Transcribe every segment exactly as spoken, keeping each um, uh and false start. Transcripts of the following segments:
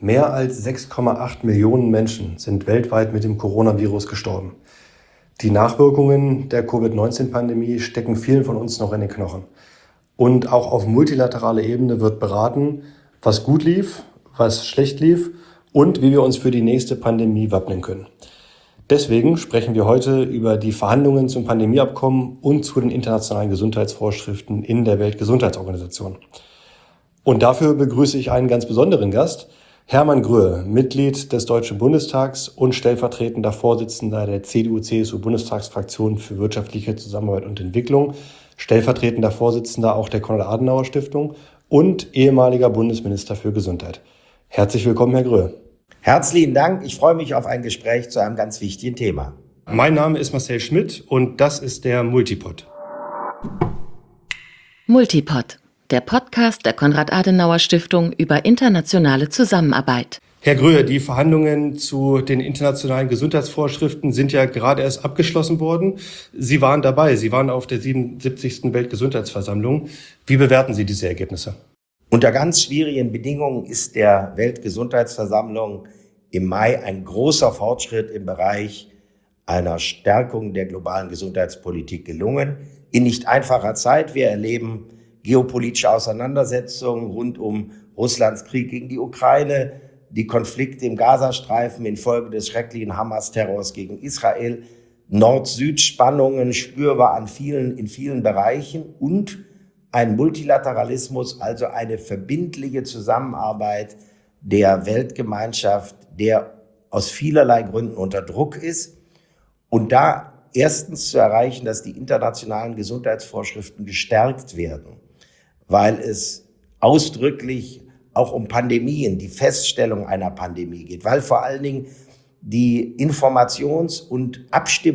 Mehr als sechs Komma acht Millionen Menschen sind weltweit mit dem Coronavirus gestorben. Die Nachwirkungen der Covid neunzehn Pandemie stecken vielen von uns noch in den Knochen. Und auch auf multilateraler Ebene wird beraten, was gut lief, was schlecht lief und wie wir uns für die nächste Pandemie wappnen können. Deswegen sprechen wir heute über die Verhandlungen zum Pandemieabkommen und zu den internationalen Gesundheitsvorschriften in der Weltgesundheitsorganisation. Und dafür begrüße ich einen ganz besonderen Gast, Hermann Gröhe, Mitglied des Deutschen Bundestags und stellvertretender Vorsitzender der C D U-C S U-Bundestagsfraktion für wirtschaftliche Zusammenarbeit und Entwicklung, stellvertretender Vorsitzender auch der Konrad-Adenauer-Stiftung und ehemaliger Bundesminister für Gesundheit. Herzlich willkommen, Herr Gröhe. Herzlichen Dank. Ich freue mich auf ein Gespräch zu einem ganz wichtigen Thema. Mein Name ist Marcel Schmidt und das ist der Multipod. Multipod, der Podcast der Konrad-Adenauer-Stiftung über internationale Zusammenarbeit. Herr Gröhe, die Verhandlungen zu den internationalen Gesundheitsvorschriften sind ja gerade erst abgeschlossen worden. Sie waren dabei, Sie waren auf der siebenundsiebzigsten Weltgesundheitsversammlung. Wie bewerten Sie diese Ergebnisse? Unter ganz schwierigen Bedingungen ist der Weltgesundheitsversammlung im Mai ein großer Fortschritt im Bereich einer Stärkung der globalen Gesundheitspolitik gelungen. In nicht einfacher Zeit. Wir erleben geopolitische Auseinandersetzungen rund um Russlands Krieg gegen die Ukraine, die Konflikte im Gazastreifen infolge des schrecklichen Hamas-Terrors gegen Israel, Nord-Süd-Spannungen spürbar an vielen, in vielen Bereichen und ein Multilateralismus, also eine verbindliche Zusammenarbeit der Weltgemeinschaft, der aus vielerlei Gründen unter Druck ist. Und da erstens zu erreichen, dass die internationalen Gesundheitsvorschriften gestärkt werden, weil es ausdrücklich auch um Pandemien, die Feststellung einer Pandemie geht, weil vor allen Dingen die Informations- und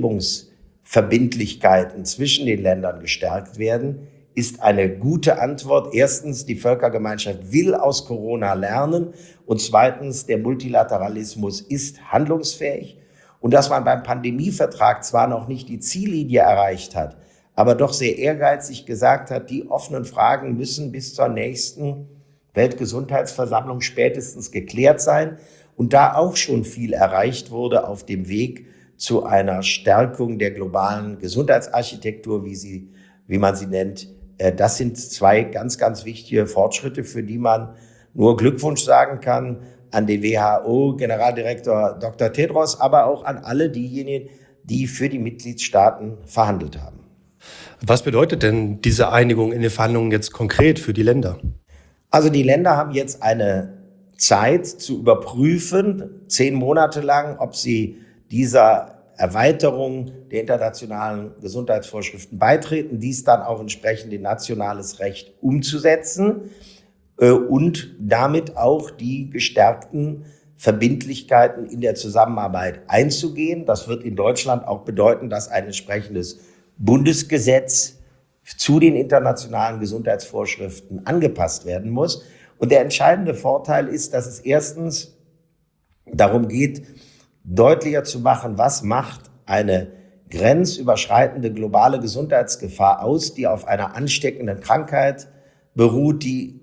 Abstimmungsverbindlichkeiten zwischen den Ländern gestärkt werden, ist eine gute Antwort. Erstens, die Völkergemeinschaft will aus Corona lernen und zweitens, der Multilateralismus ist handlungsfähig. Und dass man beim Pandemievertrag zwar noch nicht die Ziellinie erreicht hat, aber doch sehr ehrgeizig gesagt hat, die offenen Fragen müssen bis zur nächsten Weltgesundheitsversammlung spätestens geklärt sein und da auch schon viel erreicht wurde auf dem Weg zu einer Stärkung der globalen Gesundheitsarchitektur, wie sie, wie man sie nennt. Das sind zwei ganz, ganz wichtige Fortschritte, für die man nur Glückwunsch sagen kann an den W H O-Generaldirektor Doktor Tedros, aber auch an alle diejenigen, die für die Mitgliedstaaten verhandelt haben. Was bedeutet denn diese Einigung in den Verhandlungen jetzt konkret für die Länder? Also die Länder haben jetzt eine Zeit zu überprüfen, zehn Monate lang, ob sie dieser Erweiterung der internationalen Gesundheitsvorschriften beitreten, dies dann auch entsprechend in nationales Recht umzusetzen äh, und damit auch die gestärkten Verbindlichkeiten in der Zusammenarbeit einzugehen. Das wird in Deutschland auch bedeuten, dass ein entsprechendes Bundesgesetz zu den internationalen Gesundheitsvorschriften angepasst werden muss. Und der entscheidende Vorteil ist, dass es erstens darum geht, deutlicher zu machen, was macht eine grenzüberschreitende globale Gesundheitsgefahr aus, die auf einer ansteckenden Krankheit beruht, die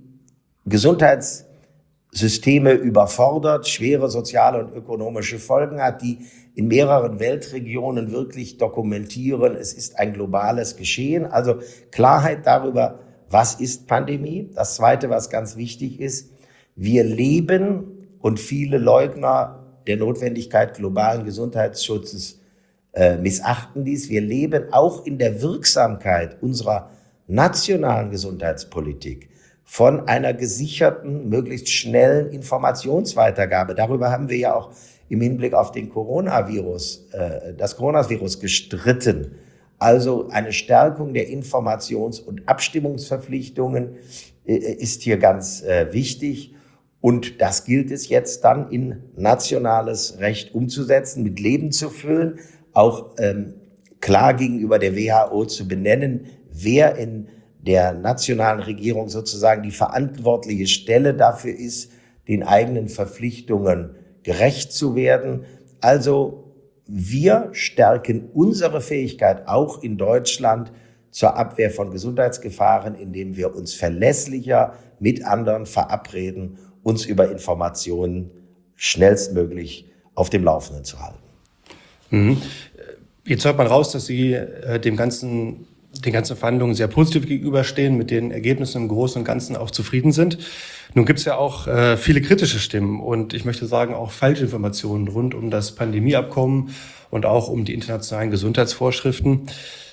Gesundheitssysteme überfordert, schwere soziale und ökonomische Folgen hat, die in mehreren Weltregionen wirklich dokumentieren, es ist ein globales Geschehen. Also Klarheit darüber, was ist Pandemie. Das Zweite, was ganz wichtig ist, wir leben und viele Leugner der Notwendigkeit globalen Gesundheitsschutzes äh, missachten dies. Wir leben auch in der Wirksamkeit unserer nationalen Gesundheitspolitik von einer gesicherten, möglichst schnellen Informationsweitergabe. Darüber haben wir ja auch im Hinblick auf den Coronavirus, äh, das Coronavirus gestritten. Also eine Stärkung der Informations- und Abstimmungsverpflichtungen äh, ist hier ganz äh, wichtig. Und das gilt es jetzt dann in nationales Recht umzusetzen, mit Leben zu füllen, auch ähm, klar gegenüber der W H O zu benennen, wer in der nationalen Regierung sozusagen die verantwortliche Stelle dafür ist, den eigenen Verpflichtungen gerecht zu werden. Also wir stärken unsere Fähigkeit auch in Deutschland zur Abwehr von Gesundheitsgefahren, indem wir uns verlässlicher mit anderen verabreden uns über Informationen schnellstmöglich auf dem Laufenden zu halten. Mhm. Jetzt hört man raus, dass Sie äh, dem ganzen, den ganzen Verhandlungen sehr positiv gegenüberstehen, mit den Ergebnissen im Großen und Ganzen auch zufrieden sind. Nun gibt es ja auch äh, viele kritische Stimmen und ich möchte sagen auch Falschinformationen rund um das Pandemieabkommen und auch um die internationalen Gesundheitsvorschriften.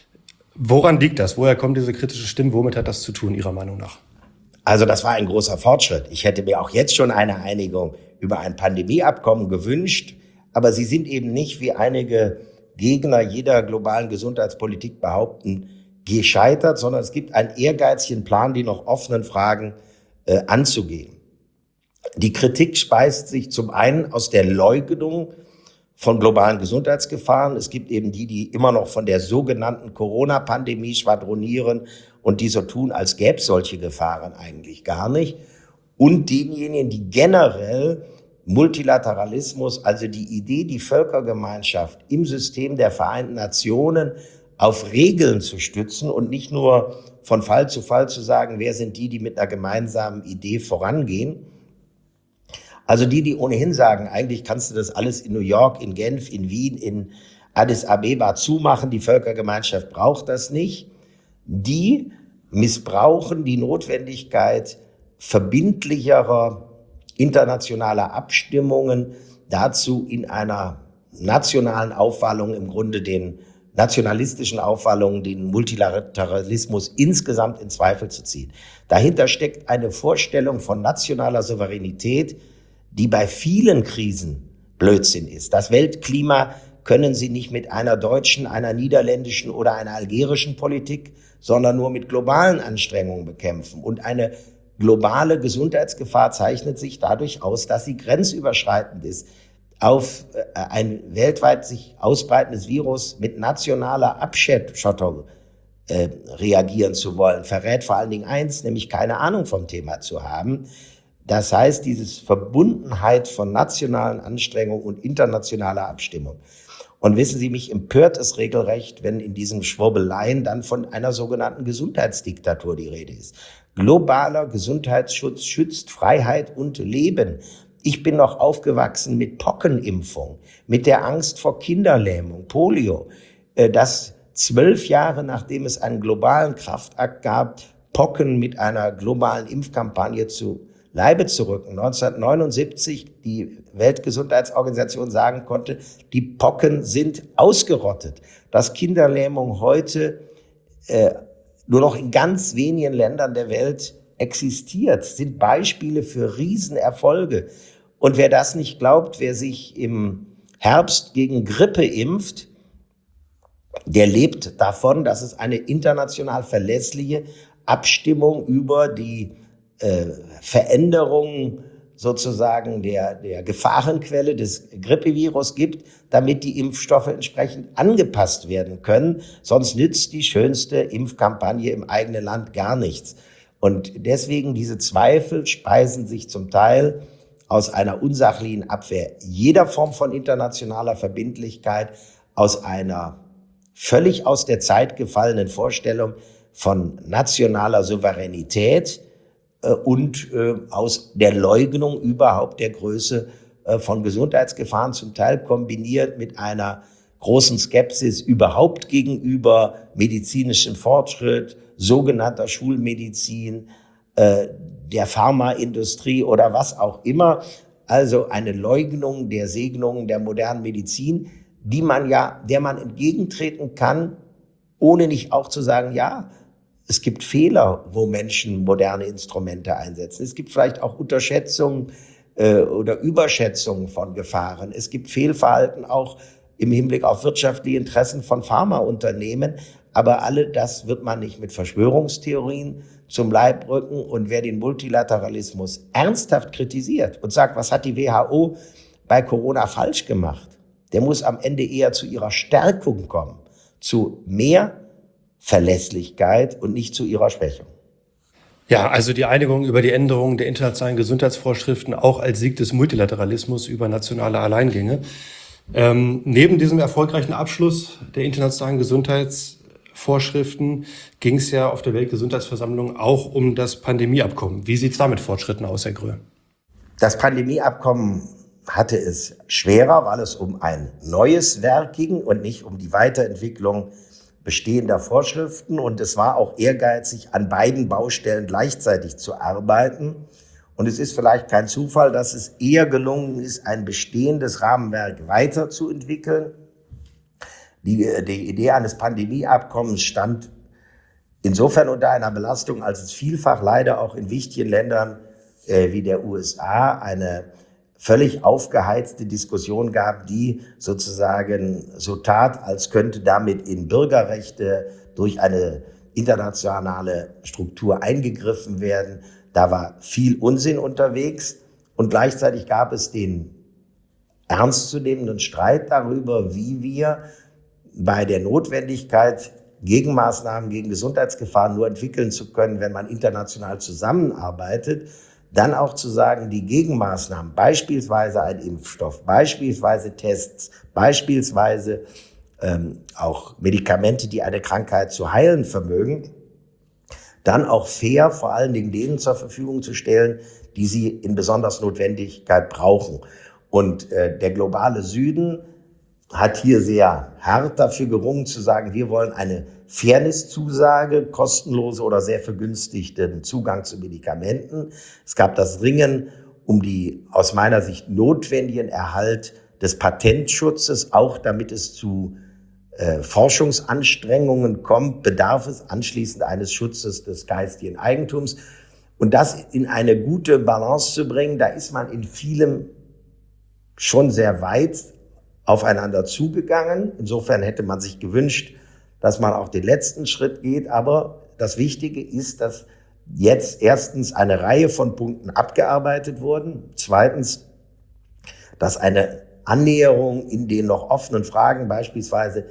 Woran liegt das? Woher kommen diese kritischen Stimmen? Womit hat das zu tun, Ihrer Meinung nach? Also das war ein großer Fortschritt. Ich hätte mir auch jetzt schon eine Einigung über ein Pandemieabkommen gewünscht, aber sie sind eben nicht, wie einige Gegner jeder globalen Gesundheitspolitik behaupten, gescheitert, sondern es gibt einen ehrgeizigen Plan, die noch offenen Fragen äh, anzugehen. Die Kritik speist sich zum einen aus der Leugnung von globalen Gesundheitsgefahren. Es gibt eben die, die immer noch von der sogenannten Corona-Pandemie schwadronieren und die so tun, als gäbe es solche Gefahren eigentlich gar nicht. Und denjenigen, die generell Multilateralismus, also die Idee, die Völkergemeinschaft im System der Vereinten Nationen auf Regeln zu stützen und nicht nur von Fall zu Fall zu sagen, wer sind die, die mit einer gemeinsamen Idee vorangehen. Also die, die ohnehin sagen, eigentlich kannst du das alles in New York, in Genf, in Wien, in Addis Abeba zumachen, die Völkergemeinschaft braucht das nicht. Die missbrauchen die Notwendigkeit verbindlicherer internationaler Abstimmungen dazu, in einer nationalen Aufwallung, im Grunde den nationalistischen Aufwallungen, den Multilateralismus insgesamt in Zweifel zu ziehen. Dahinter steckt eine Vorstellung von nationaler Souveränität, die bei vielen Krisen Blödsinn ist. Das Weltklima können Sie nicht mit einer deutschen, einer niederländischen oder einer algerischen Politik, sondern nur mit globalen Anstrengungen bekämpfen. Und eine globale Gesundheitsgefahr zeichnet sich dadurch aus, dass sie grenzüberschreitend ist. Auf ein weltweit sich ausbreitendes Virus mit nationaler Abschottung äh, reagieren zu wollen, verrät vor allen Dingen eins, nämlich keine Ahnung vom Thema zu haben. Das heißt, diese Verbundenheit von nationalen Anstrengungen und internationaler Abstimmung. Und wissen Sie, mich empört es regelrecht, wenn in diesen Schwurbeleien dann von einer sogenannten Gesundheitsdiktatur die Rede ist. Globaler Gesundheitsschutz schützt Freiheit und Leben. Ich bin noch aufgewachsen mit Pockenimpfung, mit der Angst vor Kinderlähmung, Polio, dass zwölf Jahre nachdem es einen globalen Kraftakt gab, Pocken mit einer globalen Impfkampagne zu Leibe zu rücken. neunzehnhundertneunundsiebzig die Weltgesundheitsorganisation sagen konnte, die Pocken sind ausgerottet. Dass Kinderlähmung heute äh, nur noch in ganz wenigen Ländern der Welt existiert, sind Beispiele für Riesenerfolge. Und wer das nicht glaubt, wer sich im Herbst gegen Grippe impft, der lebt davon, dass es eine international verlässliche Abstimmung über die äh, Veränderung sozusagen der, der Gefahrenquelle des Grippevirus gibt, damit die Impfstoffe entsprechend angepasst werden können. Sonst nützt die schönste Impfkampagne im eigenen Land gar nichts. Und deswegen diese Zweifel speisen sich zum Teil aus einer unsachlichen Abwehr jeder Form von internationaler Verbindlichkeit, aus einer völlig aus der Zeit gefallenen Vorstellung von nationaler Souveränität äh, und äh, aus der Leugnung überhaupt der Größe äh, von Gesundheitsgefahren, zum Teil kombiniert mit einer großen Skepsis überhaupt gegenüber medizinischem Fortschritt, sogenannter Schulmedizin, äh, der Pharmaindustrie oder was auch immer. Also eine Leugnung der Segnungen der modernen Medizin, die man ja, der man entgegentreten kann, ohne nicht auch zu sagen, ja, es gibt Fehler, wo Menschen moderne Instrumente einsetzen. Es gibt vielleicht auch Unterschätzungen äh, oder Überschätzungen von Gefahren. Es gibt Fehlverhalten auch im Hinblick auf wirtschaftliche Interessen von Pharmaunternehmen. Aber alle das wird man nicht mit Verschwörungstheorien zum Leib rücken. Und wer den Multilateralismus ernsthaft kritisiert und sagt, was hat die W H O bei Corona falsch gemacht, der muss am Ende eher zu ihrer Stärkung kommen, zu mehr Verlässlichkeit und nicht zu ihrer Schwächung. Ja, also die Einigung über die Änderung der internationalen Gesundheitsvorschriften auch als Sieg des Multilateralismus über nationale Alleingänge. Ähm, neben diesem erfolgreichen Abschluss der internationalen Gesundheitsvorschriften ging es ja auf der Weltgesundheitsversammlung auch um das Pandemieabkommen. Wie sieht es da mit Fortschritten aus, Herr Gröhe? Das Pandemieabkommen hatte es schwerer, weil es um ein neues Werk ging und nicht um die Weiterentwicklung bestehender Vorschriften. Und es war auch ehrgeizig, an beiden Baustellen gleichzeitig zu arbeiten. Und es ist vielleicht kein Zufall, dass es eher gelungen ist, ein bestehendes Rahmenwerk weiterzuentwickeln. Die, die Idee eines Pandemieabkommens stand insofern unter einer Belastung, als es vielfach leider auch in wichtigen Ländern äh, wie der U S A eine völlig aufgeheizte Diskussion gab, die sozusagen so tat, als könnte damit in Bürgerrechte durch eine internationale Struktur eingegriffen werden. Da war viel Unsinn unterwegs und gleichzeitig gab es den ernstzunehmenden Streit darüber, wie wir bei der Notwendigkeit, Gegenmaßnahmen gegen Gesundheitsgefahren nur entwickeln zu können, wenn man international zusammenarbeitet, dann auch zu sagen, die Gegenmaßnahmen, beispielsweise ein Impfstoff, beispielsweise Tests, beispielsweise ähm, auch Medikamente, die eine Krankheit zu heilen vermögen, dann auch fair vor allen Dingen denen zur Verfügung zu stellen, die sie in besonders Notwendigkeit brauchen. Und äh, der globale Süden hat hier sehr hart dafür gerungen zu sagen, wir wollen eine Fairness-Zusage, kostenlose oder sehr vergünstigten Zugang zu Medikamenten. Es gab das Ringen um die aus meiner Sicht notwendigen Erhalt des Patentschutzes, auch damit es zu äh, Forschungsanstrengungen kommt, bedarf es anschließend eines Schutzes des geistigen Eigentums. Und das in eine gute Balance zu bringen, da ist man in vielem schon sehr weit aufeinander zugegangen. Insofern hätte man sich gewünscht, dass man auch den letzten Schritt geht. Aber das Wichtige ist, dass jetzt erstens eine Reihe von Punkten abgearbeitet wurden. Zweitens, dass eine Annäherung in den noch offenen Fragen, beispielsweise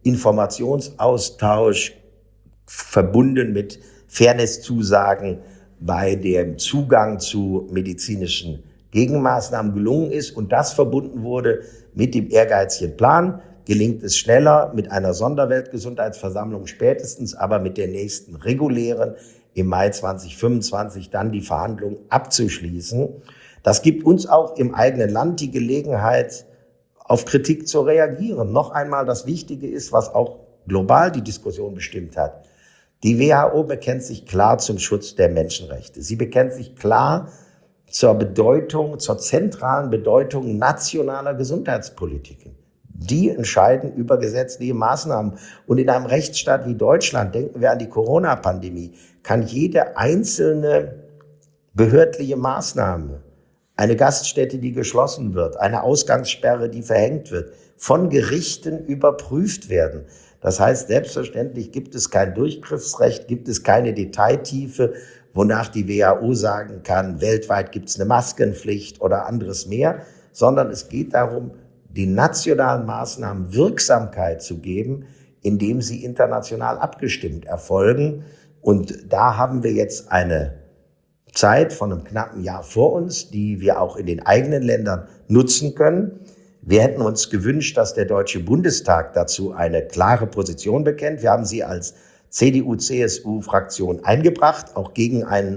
Informationsaustausch verbunden mit Fairnesszusagen bei dem Zugang zu medizinischen Gegenmaßnahmen gelungen ist und das verbunden wurde mit dem ehrgeizigen Plan. Gelingt es schneller mit einer Sonderweltgesundheitsversammlung spätestens, aber mit der nächsten regulären im Mai zwanzig fünfundzwanzig dann die Verhandlungen abzuschließen. Das gibt uns auch im eigenen Land die Gelegenheit, auf Kritik zu reagieren. Noch einmal, das Wichtige ist, was auch global die Diskussion bestimmt hat. Die W H O bekennt sich klar zum Schutz der Menschenrechte. Sie bekennt sich klar zur Bedeutung, zur zentralen Bedeutung nationaler Gesundheitspolitiken. Die entscheiden über gesetzliche Maßnahmen. Und in einem Rechtsstaat wie Deutschland, denken wir an die Corona-Pandemie, kann jede einzelne behördliche Maßnahme, eine Gaststätte, die geschlossen wird, eine Ausgangssperre, die verhängt wird, von Gerichten überprüft werden. Das heißt, selbstverständlich gibt es kein Durchgriffsrecht, gibt es keine Detailtiefe, wonach die W H O sagen kann, weltweit gibt es eine Maskenpflicht oder anderes mehr, sondern es geht darum, den nationalen Maßnahmen Wirksamkeit zu geben, indem sie international abgestimmt erfolgen. Und da haben wir jetzt eine Zeit von einem knappen Jahr vor uns, die wir auch in den eigenen Ländern nutzen können. Wir hätten uns gewünscht, dass der Deutsche Bundestag dazu eine klare Position bekennt. Wir haben sie als C D U C S U-Fraktion eingebracht, auch gegen einen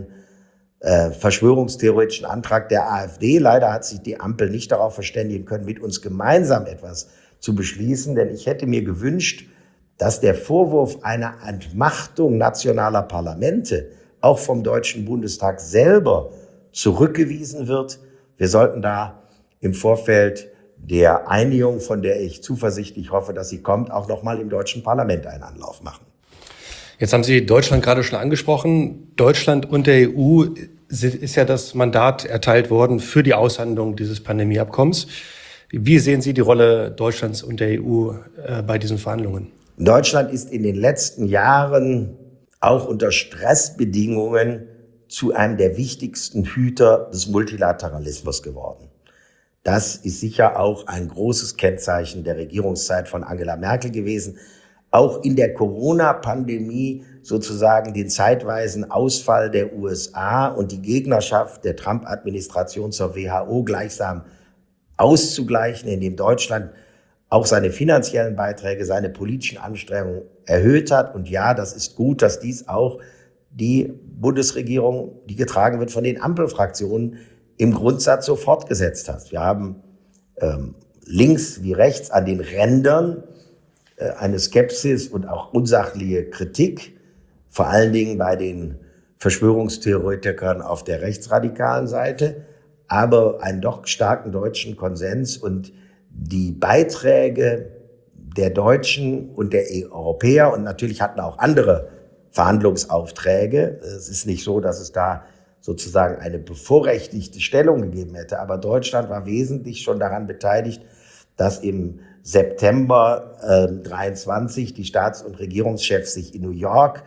äh, verschwörungstheoretischen Antrag der AfD. Leider hat sich die Ampel nicht darauf verständigen können, mit uns gemeinsam etwas zu beschließen, denn ich hätte mir gewünscht, dass der Vorwurf einer Entmachtung nationaler Parlamente auch vom Deutschen Bundestag selber zurückgewiesen wird. Wir sollten da im Vorfeld der Einigung, von der ich zuversichtlich hoffe, dass sie kommt, auch nochmal im deutschen Parlament einen Anlauf machen. Jetzt haben Sie Deutschland gerade schon angesprochen. Deutschland und der E U ist ja das Mandat erteilt worden für die Aushandlung dieses Pandemieabkommens. Wie sehen Sie die Rolle Deutschlands und der E U äh, bei diesen Verhandlungen? Deutschland ist in den letzten Jahren auch unter Stressbedingungen zu einem der wichtigsten Hüter des Multilateralismus geworden. Das ist sicher auch ein großes Kennzeichen der Regierungszeit von Angela Merkel gewesen. Auch in der Corona-Pandemie sozusagen den zeitweisen Ausfall der U S A und die Gegnerschaft der Trump-Administration zur W H O gleichsam auszugleichen, indem Deutschland auch seine finanziellen Beiträge, seine politischen Anstrengungen erhöht hat. Und ja, das ist gut, dass dies auch die Bundesregierung, die getragen wird von den Ampelfraktionen, im Grundsatz so fortgesetzt hast. Wir haben ähm, links wie rechts an den Rändern äh, eine Skepsis und auch unsachliche Kritik, vor allen Dingen bei den Verschwörungstheoretikern auf der rechtsradikalen Seite, aber einen doch starken deutschen Konsens und die Beiträge der Deutschen und der Europäer, und natürlich hatten auch andere Verhandlungsaufträge. Es ist nicht so, dass es da sozusagen eine bevorrechtigte Stellung gegeben hätte, aber Deutschland war wesentlich schon daran beteiligt, dass im September äh, dreiundzwanzig die Staats- und Regierungschefs sich in New York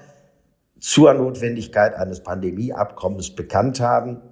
zur Notwendigkeit eines Pandemieabkommens bekannt haben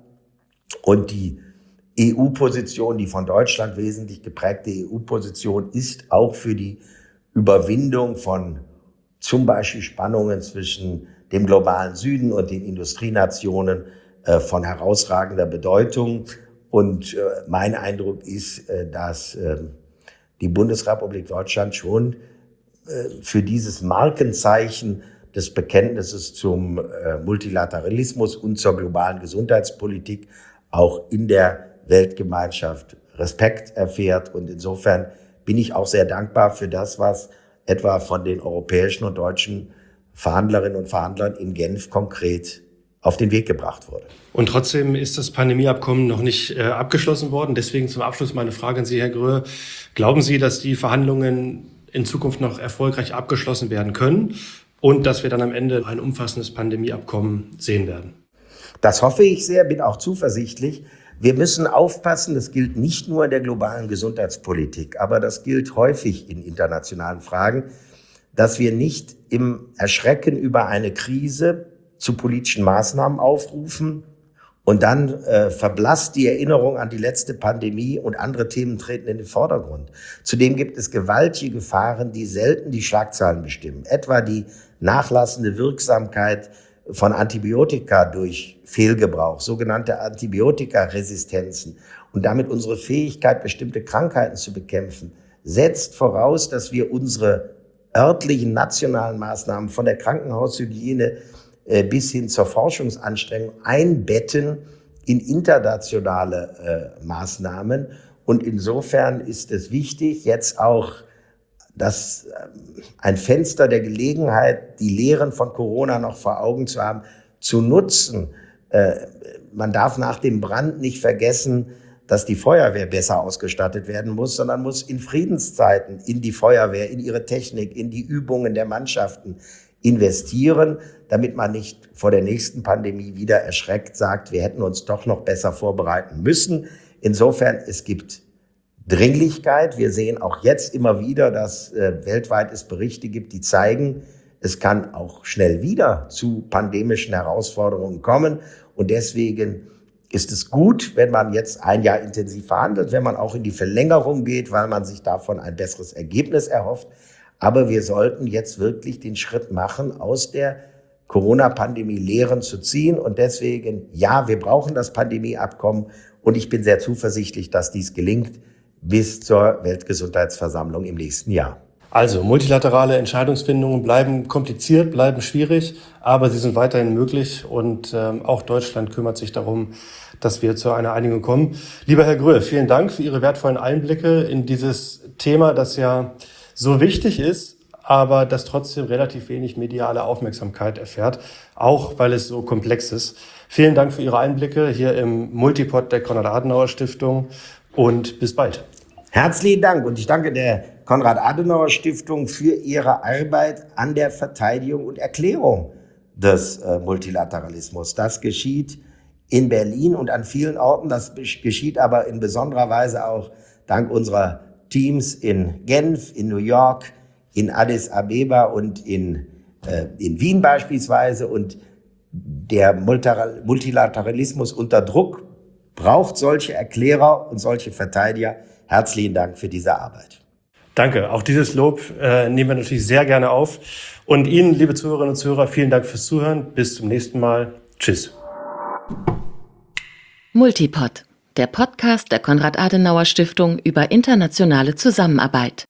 und die E U-Position, die von Deutschland wesentlich geprägte E U-Position, ist auch für die Überwindung von zum Beispiel Spannungen zwischen dem globalen Süden und den Industrienationen äh, von herausragender Bedeutung. Und äh, mein Eindruck ist, äh, dass äh, die Bundesrepublik Deutschland schon äh, für dieses Markenzeichen des Bekenntnisses zum äh, Multilateralismus und zur globalen Gesundheitspolitik auch in der Weltgemeinschaft Respekt erfährt. Und insofern bin ich auch sehr dankbar für das, was etwa von den europäischen und deutschen Verhandlerinnen und Verhandlern in Genf konkret auf den Weg gebracht wurde. Und trotzdem ist das Pandemieabkommen noch nicht äh, abgeschlossen worden. Deswegen zum Abschluss meine Frage an Sie, Herr Gröhe. Glauben Sie, dass die Verhandlungen in Zukunft noch erfolgreich abgeschlossen werden können und dass wir dann am Ende ein umfassendes Pandemieabkommen sehen werden? Das hoffe ich sehr, bin auch zuversichtlich. Wir müssen aufpassen, das gilt nicht nur in der globalen Gesundheitspolitik, aber das gilt häufig in internationalen Fragen, dass wir nicht im Erschrecken über eine Krise zu politischen Maßnahmen aufrufen und dann äh, verblasst die Erinnerung an die letzte Pandemie und andere Themen treten in den Vordergrund. Zudem gibt es gewaltige Gefahren, die selten die Schlagzeilen bestimmen, etwa die nachlassende Wirksamkeit von Antibiotika durch Fehlgebrauch, sogenannte Antibiotikaresistenzen und damit unsere Fähigkeit, bestimmte Krankheiten zu bekämpfen, setzt voraus, dass wir unsere örtlichen nationalen Maßnahmen von der Krankenhaushygiene äh, bis hin zur Forschungsanstrengung einbetten in internationale äh, Maßnahmen. Und insofern ist es wichtig, jetzt auch dass ein Fenster der Gelegenheit, die Lehren von Corona noch vor Augen zu haben, zu nutzen. Man darf nach dem Brand nicht vergessen, dass die Feuerwehr besser ausgestattet werden muss, sondern muss in Friedenszeiten in die Feuerwehr, in ihre Technik, in die Übungen der Mannschaften investieren, damit man nicht vor der nächsten Pandemie wieder erschreckt sagt, wir hätten uns doch noch besser vorbereiten müssen. Insofern, es gibt Dringlichkeit. Wir sehen auch jetzt immer wieder, dass äh, weltweit es Berichte gibt, die zeigen, es kann auch schnell wieder zu pandemischen Herausforderungen kommen. Und deswegen ist es gut, wenn man jetzt ein Jahr intensiv verhandelt, wenn man auch in die Verlängerung geht, weil man sich davon ein besseres Ergebnis erhofft. Aber wir sollten jetzt wirklich den Schritt machen, aus der Corona-Pandemie Lehren zu ziehen. Und deswegen, ja, wir brauchen das Pandemieabkommen. Und ich bin sehr zuversichtlich, dass dies gelingt bis zur Weltgesundheitsversammlung im nächsten Jahr. Also, multilaterale Entscheidungsfindungen bleiben kompliziert, bleiben schwierig, aber sie sind weiterhin möglich und ähm, auch Deutschland kümmert sich darum, dass wir zu einer Einigung kommen. Lieber Herr Gröhe, vielen Dank für Ihre wertvollen Einblicke in dieses Thema, das ja so wichtig ist, aber das trotzdem relativ wenig mediale Aufmerksamkeit erfährt, auch weil es so komplex ist. Vielen Dank für Ihre Einblicke hier im Multipod der Konrad-Adenauer-Stiftung. Und bis bald. Herzlichen Dank und ich danke der Konrad-Adenauer-Stiftung für ihre Arbeit an der Verteidigung und Erklärung des äh, Multilateralismus. Das geschieht in Berlin und an vielen Orten. Das geschieht aber in besonderer Weise auch dank unserer Teams in Genf, in New York, in Addis Abeba und in, äh, in Wien beispielsweise. Und der Multilateralismus unter Druck braucht solche Erklärer und solche Verteidiger. Herzlichen Dank für diese Arbeit. Danke. Auch dieses Lob äh, nehmen wir natürlich sehr gerne auf. Und Ihnen, liebe Zuhörerinnen und Zuhörer, vielen Dank fürs Zuhören. Bis zum nächsten Mal. Tschüss. Multipod, der Podcast der Konrad-Adenauer-Stiftung über internationale Zusammenarbeit.